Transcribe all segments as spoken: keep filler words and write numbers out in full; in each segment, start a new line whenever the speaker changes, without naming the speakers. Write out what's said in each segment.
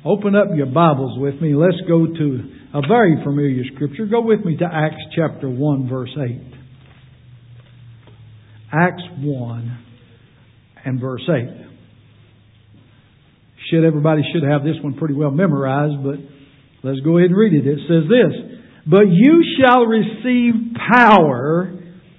Open up your Bibles with me. Let's go to a very familiar scripture. Go with me to Acts chapter one, verse eight. Acts one and verse eight. Should everybody should have this one pretty well memorized, but let's go ahead and read it. It says this: "But you shall receive power.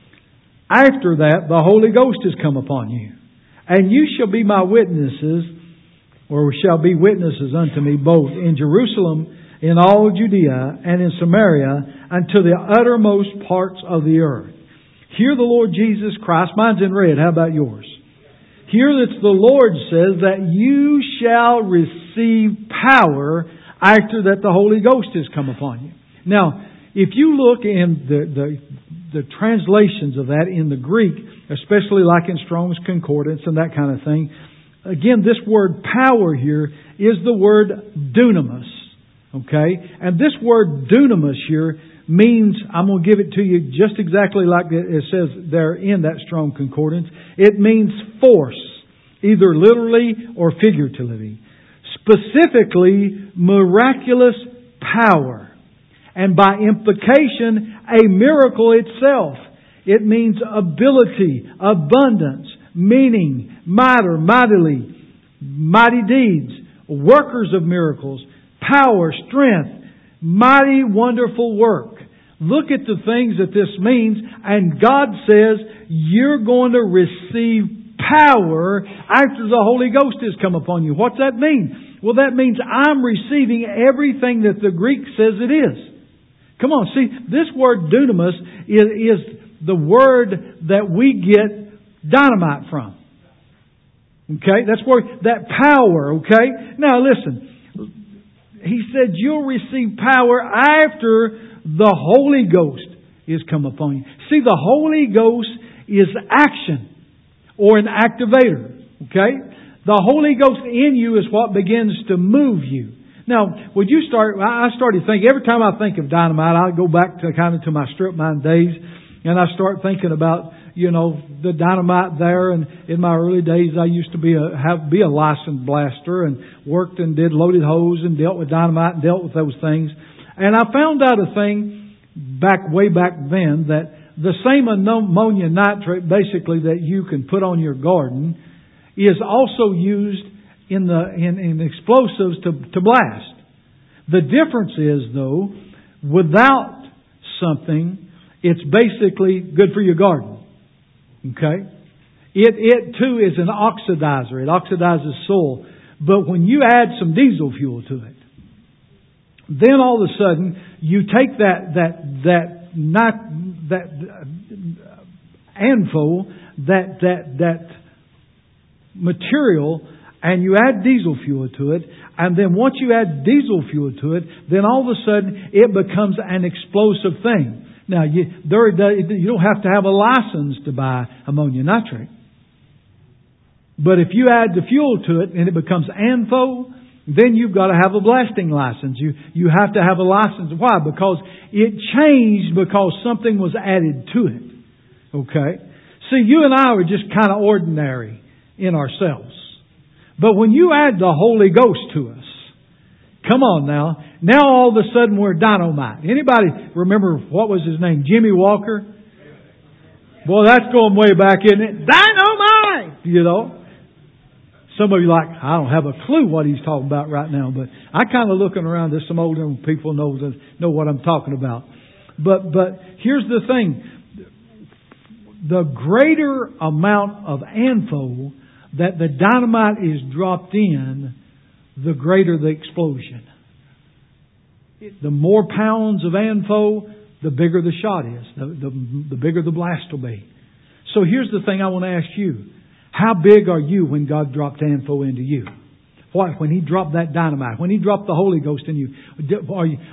After that, the Holy Ghost is come upon you. And you shall be my witnesses, or shall be witnesses unto me, both in Jerusalem, in all Judea, and in Samaria, unto the uttermost parts of the earth." Here the Lord Jesus Christ, mine's in red, how about yours? Here it's the Lord says that you shall receive power after that the Holy Ghost has come upon you. Now, if you look in the, the, the translations of that in the Greek, especially like in Strong's Concordance and that kind of thing, again, this word power here is the word dunamis. Okay? And this word dunamis here means, I'm going to give it to you just exactly like it says there in that Strong Concordance. It means force, either literally or figuratively. Specifically, miraculous power. And by implication, a miracle itself. It means ability, abundance, meaning, mighty, mightily, mighty deeds, workers of miracles, power, strength, mighty, wonderful work. Look at the things that this means, and God says you're going to receive power after the Holy Ghost has come upon you. What's that mean? Well, that means I'm receiving everything that the Greek says it is. Come on, see, this word dunamis is, is the word that we get dynamite from. Okay? That's where that power, okay? Now listen, he said you'll receive power after the Holy Ghost is come upon you. See, the Holy Ghost is action or an activator. Okay? The Holy Ghost in you is what begins to move you. Now, would you start, I started thinking, every time I think of dynamite, I go back to kind of to my strip mine days, and I start thinking about, you know, the dynamite there. And in my early days, I used to be a, have, be a licensed blaster and worked and did loaded hose and dealt with dynamite and dealt with those things. And I found out a thing back, way back then, that the same ammonia nitrate basically that you can put on your garden is also used in the in, in explosives to, to blast. The difference is, though, without something, it's basically good for your garden. Okay? It, it too is an oxidizer. It oxidizes soil. But when you add some diesel fuel to it, then all of a sudden you take that that that not that uh, ANFO, that that that material, and you add diesel fuel to it, and then once you add diesel fuel to it, then all of a sudden it becomes an explosive thing. Now, you, there, you don't have to have a license to buy ammonium nitrate. But if you add the fuel to it and it becomes ANFO, then you've got to have a blasting license. You, you have to have a license. Why? Because it changed because something was added to it. Okay? See, you and I are just kind of ordinary in ourselves. But when you add the Holy Ghost to us, come on now, now all of a sudden we're dynamite. Anybody remember, what was his name? Jimmy Walker? Boy, that's going way back, isn't it? Dynamite! You know? Some of you are like, I don't have a clue what he's talking about right now, but I kind of looking around, there's some older people know know what I'm talking about. But but here's the thing. The greater amount of ANFO that the dynamite is dropped in, the greater the explosion. The more pounds of ANFO, the bigger the shot is. The, the, the bigger the blast will be. So here's the thing I want to ask you. How big are you when God dropped ANFO into you? What? When He dropped that dynamite, when He dropped the Holy Ghost in you, are you?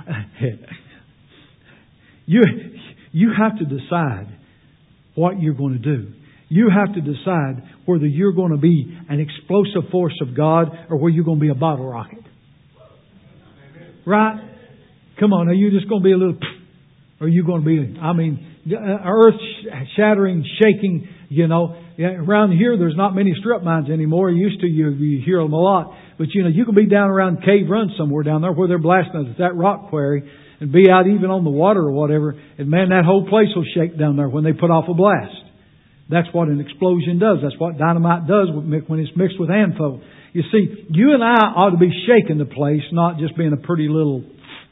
You, you have to decide what you're going to do. You have to decide whether you're going to be an explosive force of God or whether you're going to be a bottle rocket. Right? Come on, are you just going to be a little... Or are you going to be, I mean, earth-shattering, shaking, you know. Around here, there's not many strip mines anymore. Used to, you, you hear them a lot. But you know, you can be down around Cave Run somewhere down there where they're blasting us at that rock quarry and be out even on the water or whatever. And man, that whole place will shake down there when they put off a blast. That's what an explosion does. That's what dynamite does when it's mixed with ANFO. You see, you and I ought to be shaking the place, not just being a pretty little...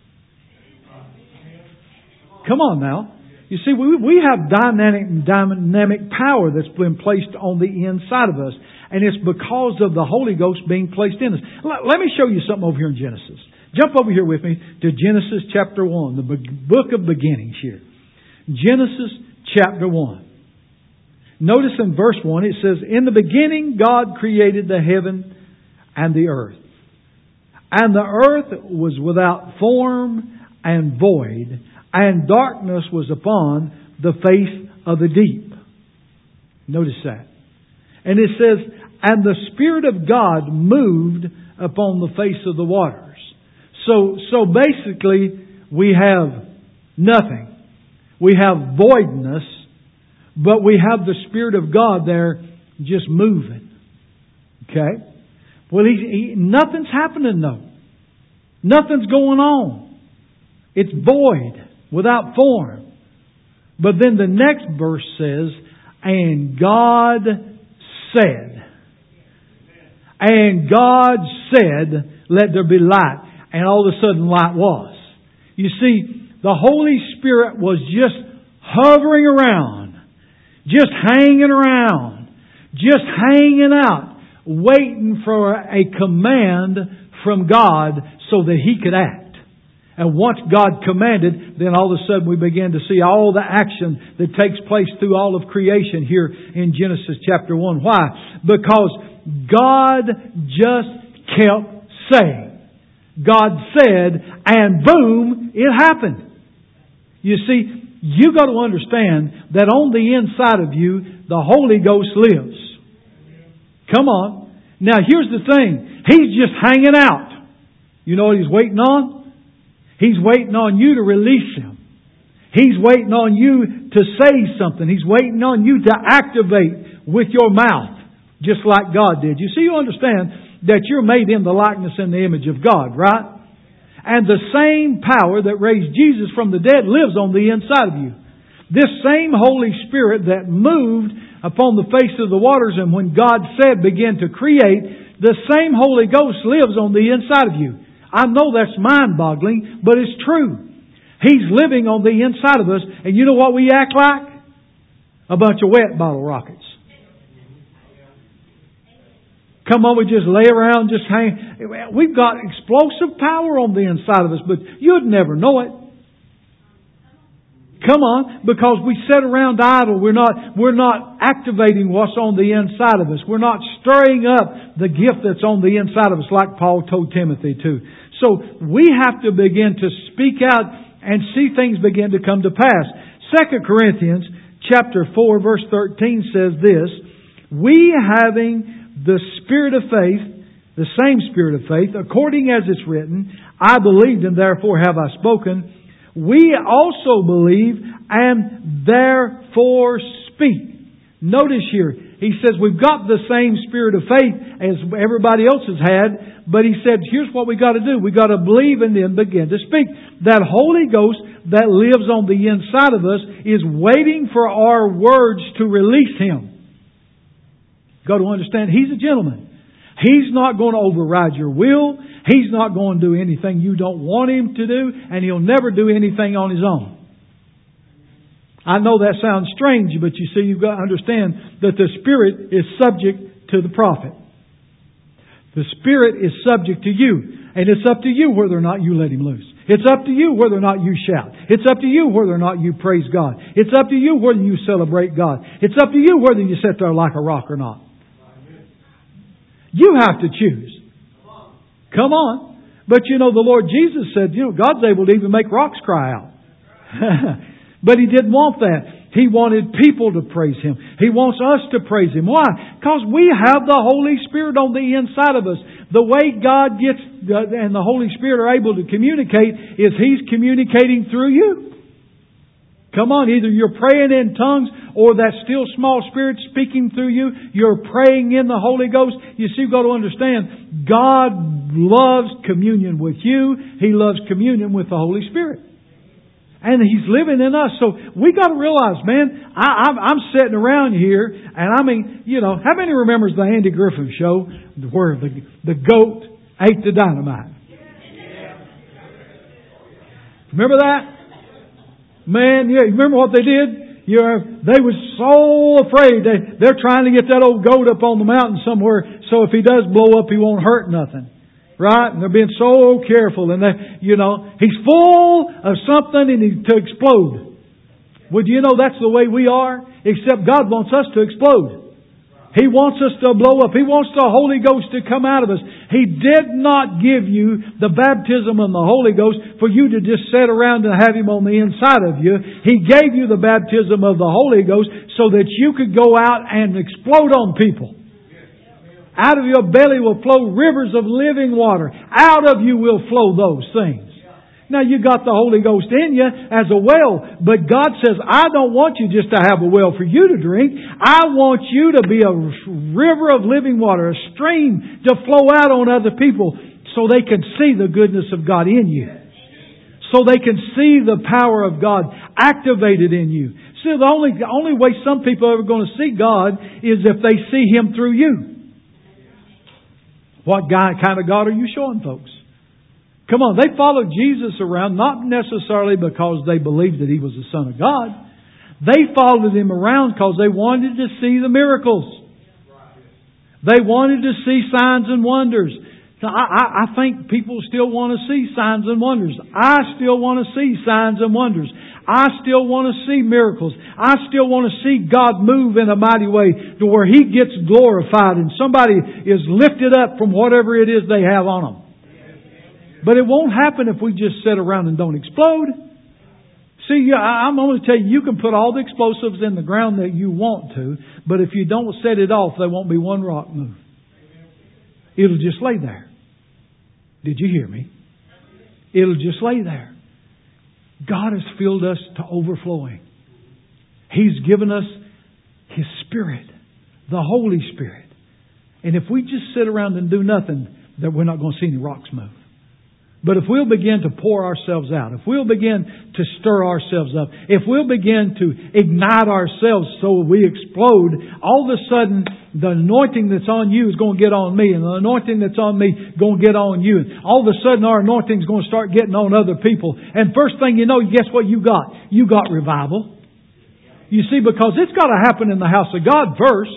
Come on now. You see, we, we have dynamic, dynamic power that's been placed on the inside of us. And it's because of the Holy Ghost being placed in us. Let, let me show you something over here in Genesis. Jump over here with me to Genesis chapter one, the book of beginnings here. Genesis chapter one. Notice in verse one it says, "In the beginning God created the heaven and the earth. And the earth was without form and void, and darkness was upon the face of the deep." Notice that. And it says, "And the Spirit of God moved upon the face of the waters." So, so basically, we have nothing. We have voidness, but we have the Spirit of God there just moving. Okay? Well, he, he, nothing's happening though. Nothing's going on. It's void, without form. But then the next verse says, "And God said." And God said, "Let there be light." And all of a sudden light was. You see, the Holy Spirit was just hovering around, just hanging around, just hanging out, waiting for a command from God so that He could act. And once God commanded, then all of a sudden we begin to see all the action that takes place through all of creation here in Genesis chapter one. Why? Because God just kept saying. God said, and boom, it happened. You see, you got to understand that on the inside of you, the Holy Ghost lives. Come on. Now here's the thing. He's just hanging out. You know what He's waiting on? He's waiting on you to release Him. He's waiting on you to say something. He's waiting on you to activate with your mouth, just like God did. You see, you understand that you're made in the likeness and the image of God, right? And the same power that raised Jesus from the dead lives on the inside of you. This same Holy Spirit that moved upon the face of the waters and when God said begin to create, the same Holy Ghost lives on the inside of you. I know that's mind-boggling, but it's true. He's living on the inside of us, and you know what we act like? A bunch of wet bottle rockets. Come on, we just lay around, just hang. We've got explosive power on the inside of us, but you'd never know it. Come on, because we sit around idle. We're not, we're not activating what's on the inside of us. We're not stirring up the gift that's on the inside of us, like Paul told Timothy too. So we have to begin to speak out and see things begin to come to pass. Second Corinthians chapter four, verse thirteen says this: "We having the Spirit of faith," the same Spirit of faith, "according as it's written, I believed and therefore have I spoken. We also believe and therefore speak." Notice here, he says we've got the same Spirit of faith as everybody else has had, but he said, here's what we got to do. We got to believe and then begin to speak. That Holy Ghost that lives on the inside of us is waiting for our words to release Him. Got to understand, He's a gentleman. He's not going to override your will. He's not going to do anything you don't want Him to do, and He'll never do anything on His own. I know that sounds strange, but you see, you've got to understand that the Spirit is subject to the prophet. The Spirit is subject to you, and it's up to you whether or not you let Him loose. It's up to you whether or not you shout. It's up to you whether or not you praise God. It's up to you whether you celebrate God. It's up to you whether you sit there like a rock or not. You have to choose. Come on. But you know, the Lord Jesus said, you know, God's able to even make rocks cry out. But He didn't want that. He wanted people to praise Him. He wants us to praise Him. Why? Because we have the Holy Spirit on the inside of us. The way God gets and the Holy Spirit are able to communicate is He's communicating through you. Come on, either you're praying in tongues or that still small Spirit speaking through you, you're praying in the Holy Ghost. You see, you've got to understand, God loves communion with you. He loves communion with the Holy Spirit. And He's living in us. So we got to realize, man, I, I'm, I'm sitting around here, and I mean, you know, how many remembers the Andy Griffith show where the, the goat ate the dynamite? Remember that? Man, yeah, you remember what they did? You know, they were so afraid. They, they're trying to get that old goat up on the mountain somewhere, so if he does blow up, he won't hurt nothing. Right? And they're being so careful. And they, you know, he's full of something and he, to explode. Would you know that's the way we are? Except God wants us to explode. He wants us to blow up. He wants the Holy Ghost to come out of us. He did not give you the baptism of the Holy Ghost for you to just sit around and have Him on the inside of you. He gave you the baptism of the Holy Ghost so that you could go out and explode on people. Out of your belly will flow rivers of living water. Out of you will flow those things. Now you got the Holy Ghost in you as a well, but God says, I don't want you just to have a well for you to drink. I want you to be a river of living water, a stream to flow out on other people so they can see the goodness of God in you. So they can see the power of God activated in you. See, the only, the only way some people are going to see God is if they see Him through you. What kind of God are you showing, folks? Come on, they followed Jesus around not necessarily because they believed that He was the Son of God. They followed Him around because they wanted to see the miracles. They wanted to see signs and wonders. I, I, I think people still want to see signs and wonders. I still want to see signs and wonders. I still want to see miracles. I still want to see God move in a mighty way to where He gets glorified and somebody is lifted up from whatever it is they have on them. But it won't happen if we just sit around and don't explode. See, I'm going to tell you, you can put all the explosives in the ground that you want to, but if you don't set it off, there won't be one rock move. It'll just lay there. Did you hear me? It'll just lay there. God has filled us to overflowing. He's given us His Spirit, the Holy Spirit. And if we just sit around and do nothing, then we're not going to see any rocks move. But if we'll begin to pour ourselves out, if we'll begin to stir ourselves up, if we'll begin to ignite ourselves so we explode, all of a sudden the anointing that's on you is going to get on me, and the anointing that's on me is going to get on you. And all of a sudden our anointing is going to start getting on other people. And first thing you know, guess what you got? You got revival. You see, because it's got to happen in the house of God first.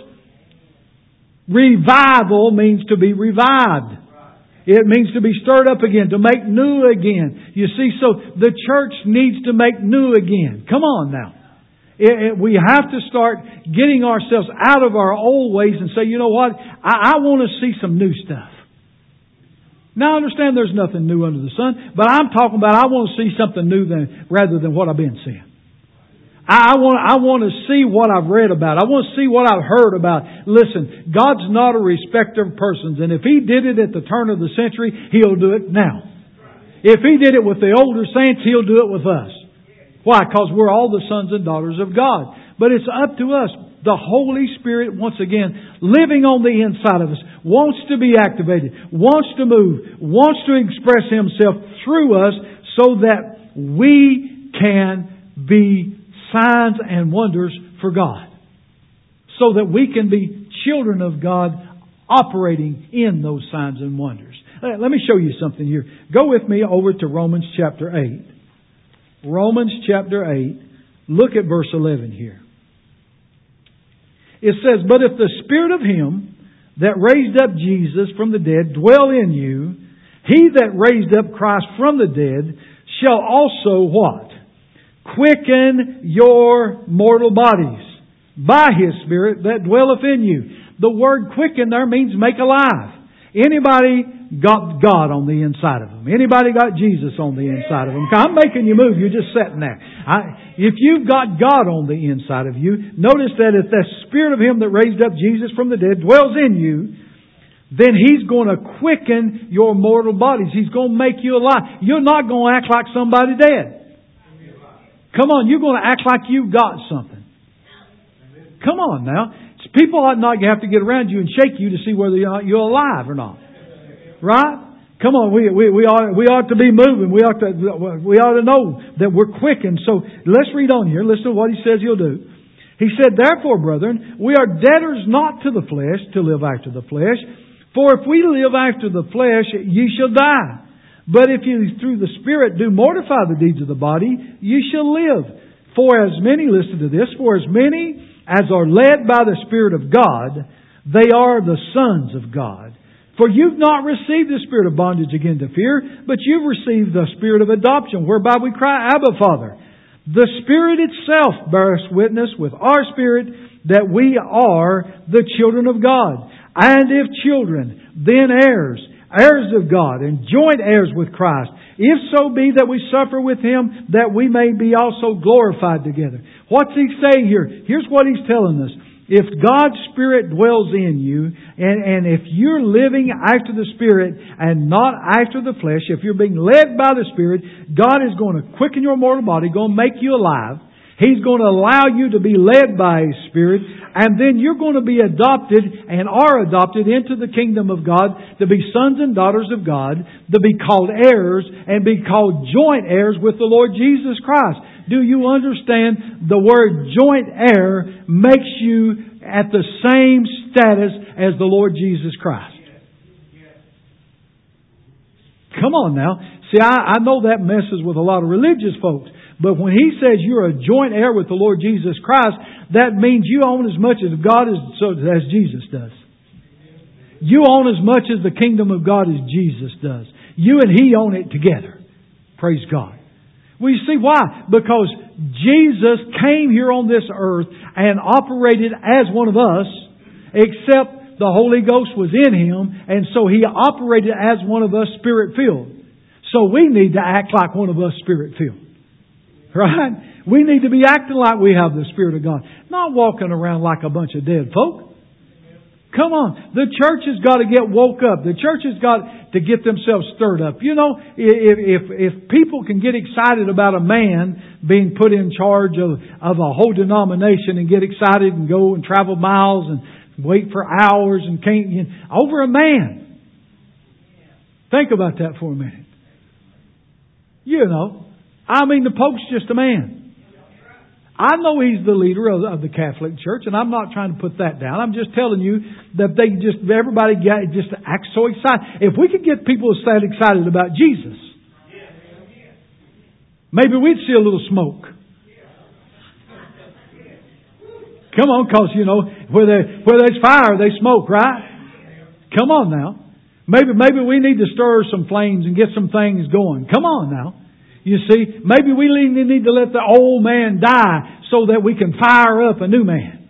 Revival means to be revived. It means to be stirred up again, to make new again. You see, so the church needs to make new again. Come on now. It, it, we have to start getting ourselves out of our old ways and say, you know what? I, I want to see some new stuff. Now I understand there's nothing new under the sun, but I'm talking about I want to see something new than, rather than what I've been seeing. I want, I want to see what I've read about. I want to see what I've heard about. Listen, God's not a respecter of persons. And if He did it at the turn of the century, He'll do it now. If He did it with the older saints, He'll do it with us. Why? Because we're all the sons and daughters of God. But it's up to us. The Holy Spirit, once again, living on the inside of us, wants to be activated, wants to move, wants to express Himself through us so that we can be signs and wonders for God. So that we can be children of God operating in those signs and wonders. Let me show you something here. Go with me over to Romans chapter eight. Romans chapter eight. Look at verse eleven here. It says, but if the Spirit of Him that raised up Jesus from the dead dwell in you, He that raised up Christ from the dead shall also what? Quicken your mortal bodies by His Spirit that dwelleth in you. The word quicken there means make alive. Anybody got God on the inside of them? Anybody got Jesus on the inside of them? I'm making you move. You're just sitting there. I, if you've got God on the inside of you, notice that if the Spirit of Him that raised up Jesus from the dead dwells in you, then He's going to quicken your mortal bodies. He's going to make you alive. You're not going to act like somebody dead. Come on, you're going to act like you've got something. Come on now. People ought not have to get around you and shake you to see whether you're alive or not. Right? Come on, we, we, we ought, we ought to be moving. We ought to, we ought to know that we're quickened. So let's read on here. Listen to what He says He'll do. He said, therefore, brethren, we are debtors not to the flesh to live after the flesh. For if we live after the flesh, ye shall die. But if you through the Spirit do mortify the deeds of the body, ye shall live. For as many, listen to this, for as many as are led by the Spirit of God, they are the sons of God. For you've not received the spirit of bondage again to fear, but you've received the spirit of adoption, whereby we cry, Abba, Father. The Spirit itself bears witness with our spirit that we are the children of God. And if children, then heirs, heirs of God, and joint heirs with Christ. If so be that we suffer with Him, that we may be also glorified together. What's He saying here? Here's what He's telling us. If God's Spirit dwells in you, and, and if you're living after the Spirit and not after the flesh, if you're being led by the Spirit, God is going to quicken your mortal body, going to make you alive. He's going to allow you to be led by His Spirit, and then you're going to be adopted and are adopted into the kingdom of God to be sons and daughters of God, to be called heirs and be called joint heirs with the Lord Jesus Christ. Do you understand the word joint heir makes you at the same status as the Lord Jesus Christ? Come on now. See, I, I know that messes with a lot of religious folks. But when He says you're a joint heir with the Lord Jesus Christ, that means you own as much as God as, so, as Jesus does. You own as much as the kingdom of God as Jesus does. You and He own it together. Praise God. Well, you see why? Because Jesus came here on this earth and operated as one of us, except the Holy Ghost was in Him, and so He operated as one of us, Spirit-filled. So we need to act like one of us, Spirit-filled. Right? We need to be acting like we have the Spirit of God. Not walking around like a bunch of dead folk. Come on. The church has got to get woke up. The church has got to get themselves stirred up. You know, if, if, if people can get excited about a man being put in charge of, of a whole denomination and get excited and go and travel miles and wait for hours and can't, you know, over a man. Think about that for a minute. You know, I mean, the Pope's just a man. I know he's the leader of, of the Catholic Church, and I'm not trying to put that down. I'm just telling you that they just, everybody get, just acts so excited. If we could get people to stay excited about Jesus, maybe we'd see a little smoke. Come on, because, you know, where, there, where there's fire, there's smoke, right? Come on now. Maybe, maybe we need to stir some flames and get some things going. Come on now. You see, maybe we need to let the old man die so that we can fire up a new man.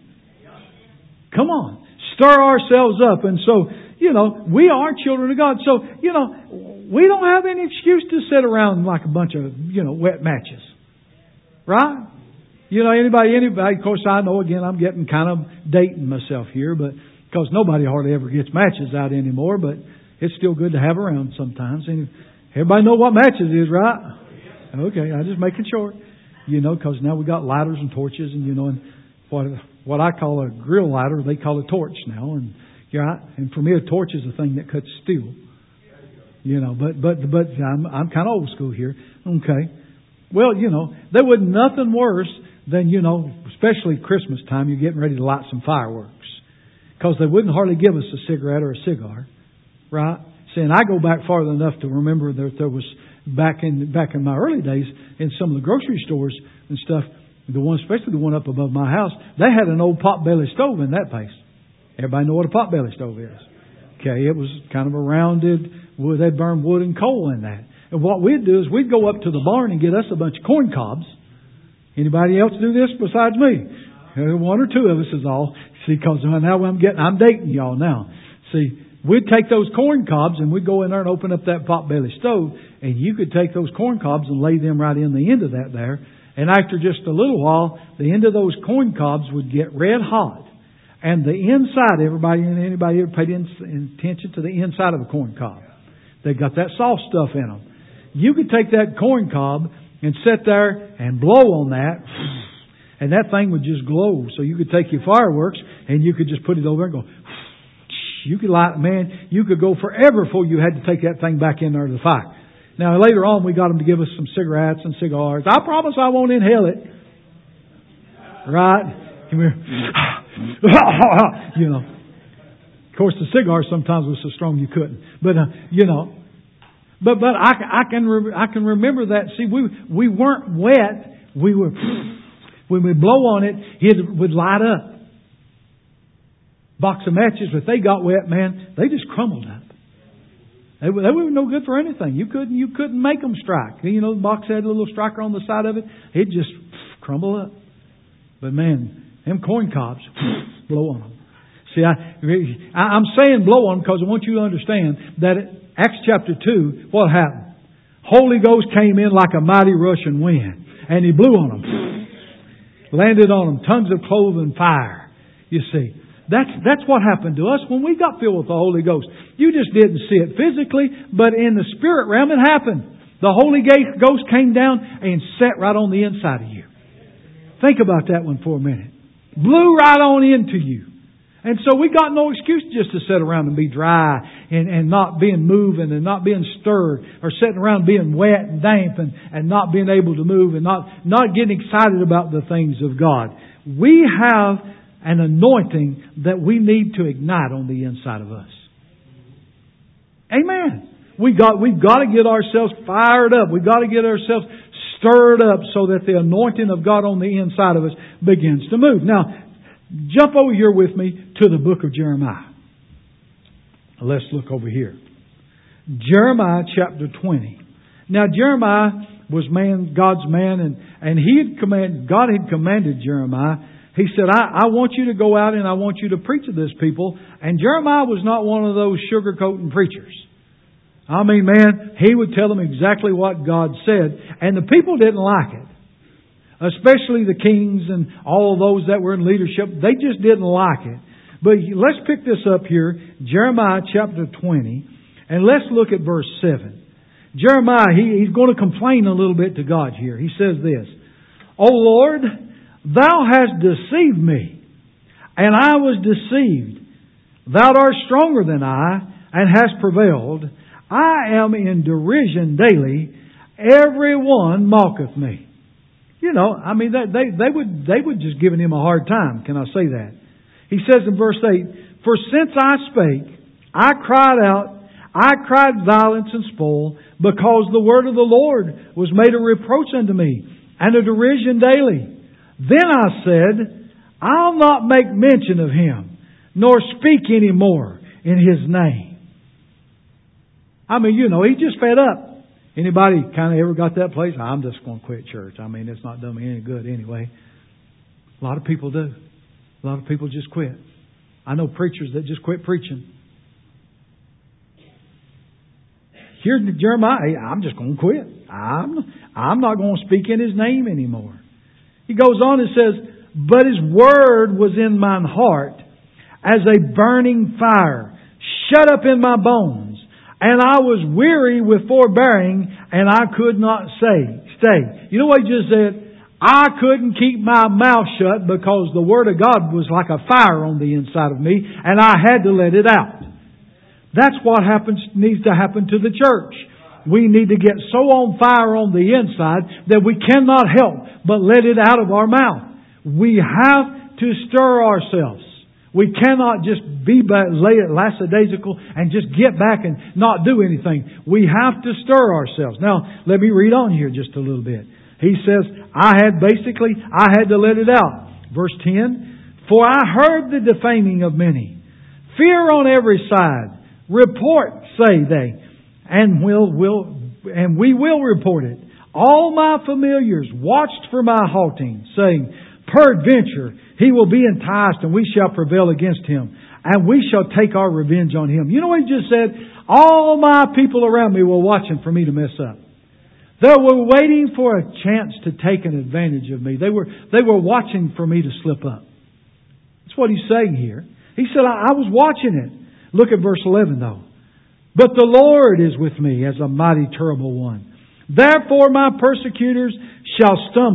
Come on. Stir ourselves up. And so, you know, we are children of God. So, you know, we don't have any excuse to sit around like a bunch of, you know, wet matches. Right? You know, anybody, anybody, of course I know, again, I'm getting kind of dating myself here, but because nobody hardly ever gets matches out anymore, but it's still good to have around sometimes. And everybody know what matches is, right? Okay, I'm just making sure. You know, because now we got lighters and torches, and you know, and what what I call a grill lighter, they call a torch now. And yeah, and for me, a torch is a thing that cuts steel. You know, but but but I'm I'm kind of old school here. Okay, well, you know, there was nothing worse than, you know, especially Christmas time, you're getting ready to light some fireworks, because they wouldn't hardly give us a cigarette or a cigar, right? See, and I go back farther enough to remember that there was. Back in back in my early days, in some of the grocery stores and stuff, the one, especially the one up above my house, they had an old potbelly stove in that place. Everybody know what a potbelly stove is? Okay, it was kind of a rounded wood. They'd burn wood and coal in that. And what we'd do is we'd go up to the barn and get us a bunch of corn cobs. Anybody else do this besides me? One or two of us is all. See, because now I'm getting, I'm dating y'all now. See. We'd take those corn cobs and we'd go in there and open up that potbelly stove, and you could take those corn cobs and lay them right in the end of that there. And after just a little while, the end of those corn cobs would get red hot. And the inside, everybody, anybody ever paid attention to the inside of a corn cob? They got that soft stuff in them. You could take that corn cob and sit there and blow on that, And that thing would just glow. So you could take your fireworks and you could just put it over and go, you could light, man, you could go forever before you had to take that thing back in there to the fire. Now later on we got them to give us some cigarettes and cigars. I promise I won't inhale it. Right? Come here. You know. Of course the cigar sometimes was so strong you couldn't. But, uh, you know. But but I, I can re- I can remember that. See, we we weren't wet. We were, when we blow on it, it would light up. Box of matches, if they got wet, man, they just crumbled up. They, they were no good for anything. You couldn't you couldn't make them strike. You know, the box had a little striker on the side of it. It just crumbled up. But man, them corn cobs, blow on them. See, I, I'm saying blow on them because I want you to understand that it, Acts chapter two, what happened? Holy Ghost came in like a mighty rushing wind, and He blew on them, landed on them, tongues of cloven fire. You see. That's that's what happened to us when we got filled with the Holy Ghost. You just didn't see it physically, but in the spirit realm it happened. The Holy Ghost came down and sat right on the inside of you. Think about that one for a minute. Blew right on into you. And so we got no excuse just to sit around and be dry and, and not being moving and not being stirred, or sitting around being wet and damp and, and not being able to move and not, not getting excited about the things of God. We have an anointing that we need to ignite on the inside of us. Amen. We got, we've got to get ourselves fired up. We've got to get ourselves stirred up so that the anointing of God on the inside of us begins to move. Now, jump over here with me to the book of Jeremiah. Let's look over here. Jeremiah chapter twenty. Now, Jeremiah was man, God's man, and, and he had commanded, God had commanded Jeremiah. He said, I, I want you to go out and I want you to preach to this people. And Jeremiah was not one of those sugarcoating preachers. I mean, man, he would tell them exactly what God said. And the people didn't like it. Especially the kings and all those that were in leadership. They just didn't like it. But let's pick this up here. Jeremiah chapter twenty. And let's look at verse seven. Jeremiah, he, he's going to complain a little bit to God here. He says this. O Lord, Thou hast deceived me, and I was deceived. Thou art stronger than I, and hast prevailed. I am in derision daily. Every one mocketh me. You know, I mean, they, they, they would they would just giving him a hard time. Can I say that? He says in verse eight, For since I spake, I cried out, I cried violence and spoil, because the word of the Lord was made a reproach unto me, and a derision daily. Then I said, I'll not make mention of Him, nor speak any more in His name. I mean, you know, he just fed up. Anybody kind of ever got that place? I'm just going to quit church. I mean, it's not done me any good anyway. A lot of people do. A lot of people just quit. I know preachers that just quit preaching. Here, Jeremiah, I'm just going to quit. I'm, I'm not going to speak in His name anymore. He goes on and says, But His word was in mine heart as a burning fire, shut up in my bones. And I was weary with forbearing, and I could not say, stay. You know what He just said? I couldn't keep my mouth shut because the Word of God was like a fire on the inside of me, and I had to let it out. That's what happens needs to happen to the church. We need to get so on fire on the inside that we cannot help but let it out of our mouth. We have to stir ourselves. We cannot just be lackadaisical and just get back and not do anything. We have to stir ourselves. Now, let me read on here just a little bit. He says, I had basically, I had to let it out. Verse ten, For I heard the defaming of many. Fear on every side. Report, say they, and will will and we will report it. All my familiars watched for my halting, saying, Peradventure he will be enticed, and we shall prevail against him, and we shall take our revenge on him. You know what he just said? All my people around me were watching for me to mess up. They were waiting for a chance to take an advantage of me. They were they were watching for me to slip up. That's what he's saying here. He said, I, I was watching it. Look at verse eleven though. But the Lord is with me as a mighty terrible one. Therefore my persecutors shall stumble,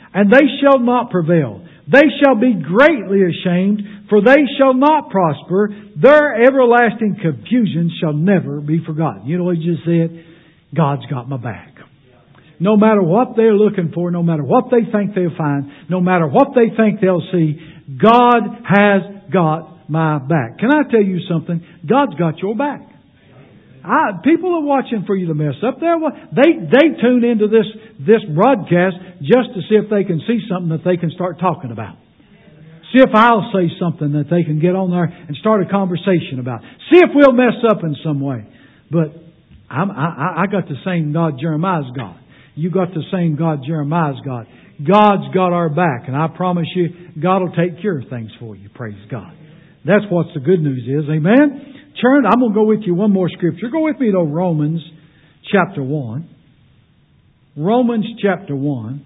and they shall not prevail. They shall be greatly ashamed, for they shall not prosper. Their everlasting confusion shall never be forgotten. You know what he just said? God's got my back. No matter what they're looking for, no matter what they think they'll find, no matter what they think they'll see, God has got my back. Can I tell you something? God's got your back. I, people are watching for you to mess up. They're, they they tune into this this broadcast just to see if they can see something that they can start talking about. See if I'll say something that they can get on there and start a conversation about. See if we'll mess up in some way. But I'm, I, I got the same God Jeremiah's got. You got the same God Jeremiah's got. God's got our back, and I promise you, God will take care of things for you. Praise God. That's what the good news is. Amen. Turn, I'm going to go with you one more scripture. Go with me to Romans chapter one. Romans chapter one.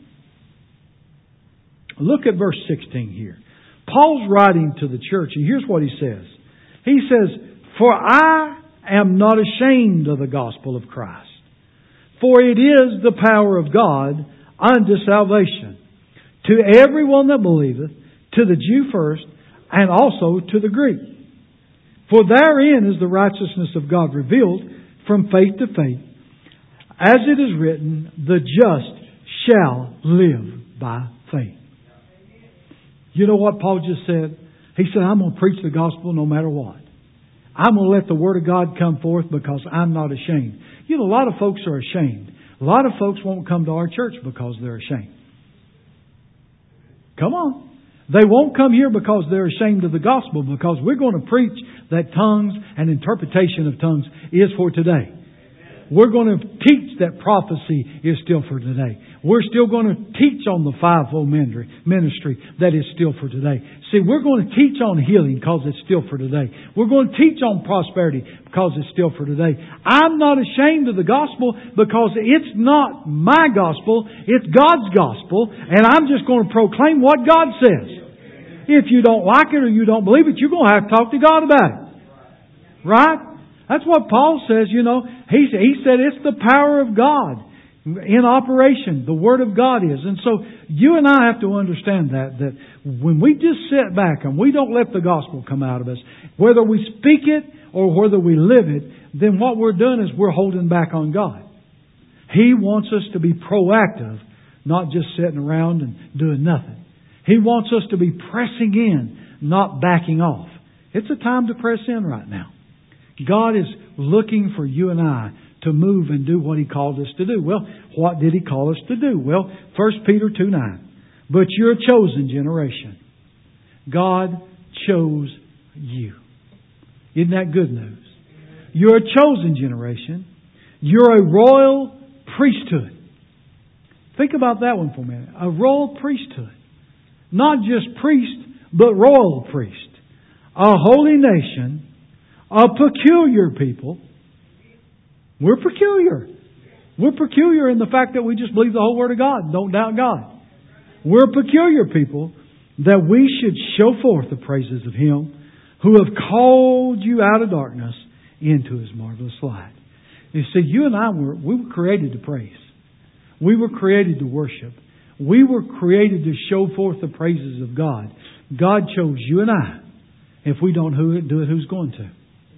Look at verse sixteen here. Paul's writing to the church, and here's what he says. He says, "For I am not ashamed of the gospel of Christ, for it is the power of God unto salvation, to everyone that believeth, to the Jew first, and also to the Greek. For therein is the righteousness of God revealed from faith to faith, as it is written, the just shall live by faith." You know what Paul just said? He said, I'm going to preach the gospel no matter what. I'm going to let the Word of God come forth because I'm not ashamed. You know, a lot of folks are ashamed. A lot of folks won't come to our church because they're ashamed. Come on. They won't come here because they're ashamed of the gospel, because we're going to preach that tongues and interpretation of tongues is for today. We're going to teach that prophecy is still for today. We're still going to teach on the fivefold ministry that is still for today. See, we're going to teach on healing because it's still for today. We're going to teach on prosperity because it's still for today. I'm not ashamed of the gospel because it's not my gospel, it's God's gospel, and I'm just going to proclaim what God says. If you don't like it or you don't believe it, you're going to have to talk to God about it. Right? That's what Paul says, you know. He, he said it's the power of God in operation. The Word of God is. And so you and I have to understand that, that when we just sit back and we don't let the gospel come out of us, whether we speak it or whether we live it, then what we're doing is we're holding back on God. He wants us to be proactive, not just sitting around and doing nothing. He wants us to be pressing in, not backing off. It's a time to press in right now. God is looking for you and I to move and do what He called us to do. Well, what did He call us to do? Well, First Peter two nine. But you're a chosen generation. God chose you. Isn't that good news? You're a chosen generation. You're a royal priesthood. Think about that one for a minute. A royal priesthood. Not just priest, but royal priest. A holy nation. A peculiar people. We're peculiar. We're peculiar in the fact that we just believe the whole Word of God. Don't doubt God. We're a peculiar people that we should show forth the praises of Him who have called you out of darkness into His marvelous light. You see, you and I were, we were created to praise. We were created to worship. We were created to show forth the praises of God. God chose you and I. If we don't do it, who's going to?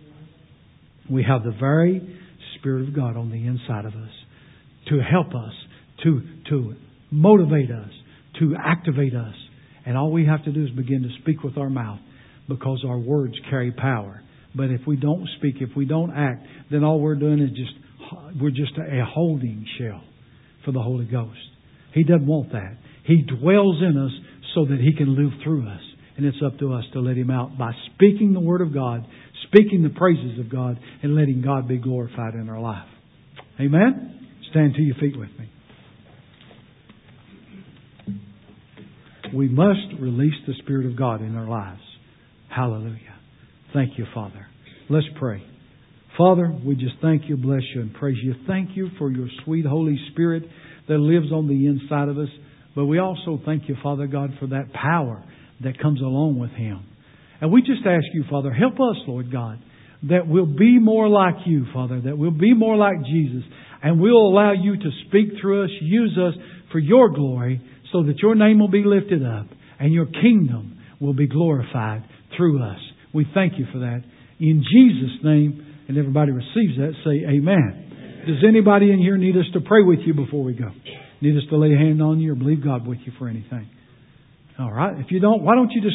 We have the very Spirit of God on the inside of us to help us, to, to motivate us, to activate us. And all we have to do is begin to speak with our mouth, because our words carry power. But if we don't speak, if we don't act, then all we're doing is just, we're just a holding shell for the Holy Ghost. He doesn't want that. He dwells in us so that He can live through us. And it's up to us to let Him out by speaking the Word of God, speaking the praises of God, and letting God be glorified in our life. Amen? Stand to your feet with me. We must release the Spirit of God in our lives. Hallelujah. Thank you, Father. Let's pray. Father, we just thank you, bless you, and praise you. Thank you for your sweet Holy Spirit that lives on the inside of us. But we also thank you, Father God, for that power that comes along with Him. And we just ask you, Father, help us, Lord God, that we'll be more like you, Father, that we'll be more like Jesus, and we'll allow you to speak through us, use us for your glory, so that Your name will be lifted up and Your kingdom will be glorified through us. We thank You for that. In Jesus' name, and everybody receives that, say amen. Does anybody in here need us to pray with you before we go? Need us to lay a hand on you or believe God with you for anything? All right. If you don't, why don't you just